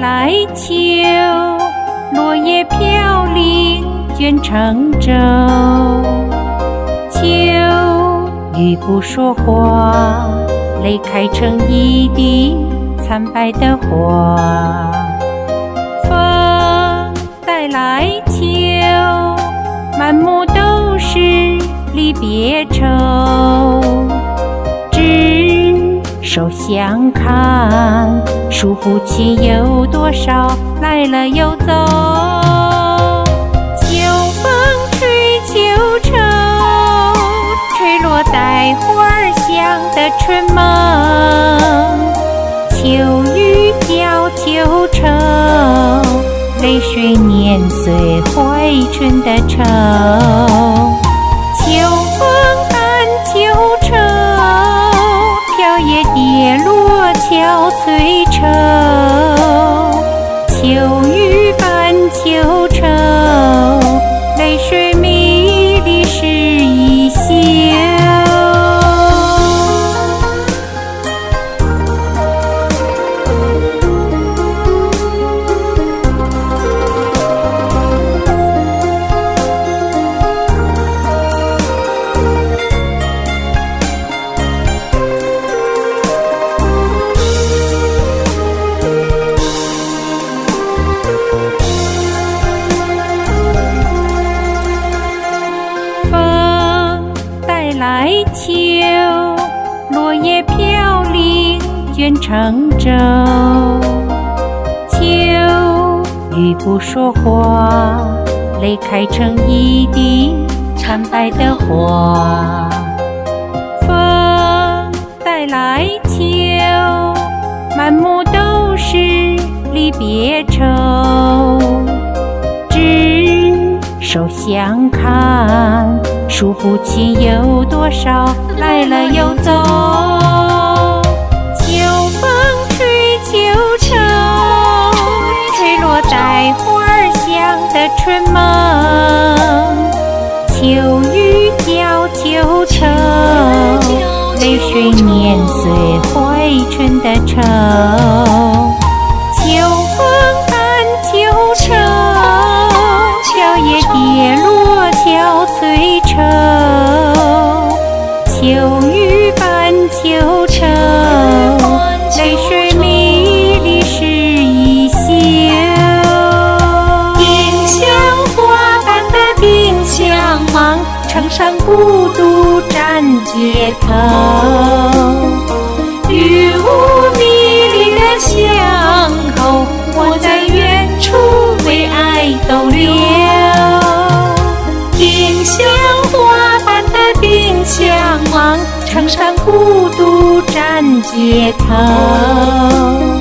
来秋，落叶飘零，卷成舟。秋雨不说话，泪开成一地惨白的花。风带来秋，满目都是离别愁。执手相看，数不清有多少来了又走。秋风吹秋愁，吹落带花香的春梦。秋雨浇秋愁，泪水碾碎怀春的愁。秋风伴秋愁，飘叶跌落憔悴愁。秋雨伴秋愁，泪水迷离是一休。来秋，落叶飘零，卷成舟。秋雨不说话，泪开成一地惨白的花。风带来秋，满目都是离别愁。执手相看，数不清有多少来了又走。秋风吹秋愁，吹落带花香的春梦。秋雨浇秋愁，泪水碾碎怀春的愁。秋风伴秋愁，飘叶跌落憔悴愁。秋雨伴秋愁，泪水迷离是一休。丁香花般的丁香芒，衬衫孤独站街头。雨雾迷离的巷口，我在远处为爱逗留。丁香花般的丁香芒，衬衫孤独站街头。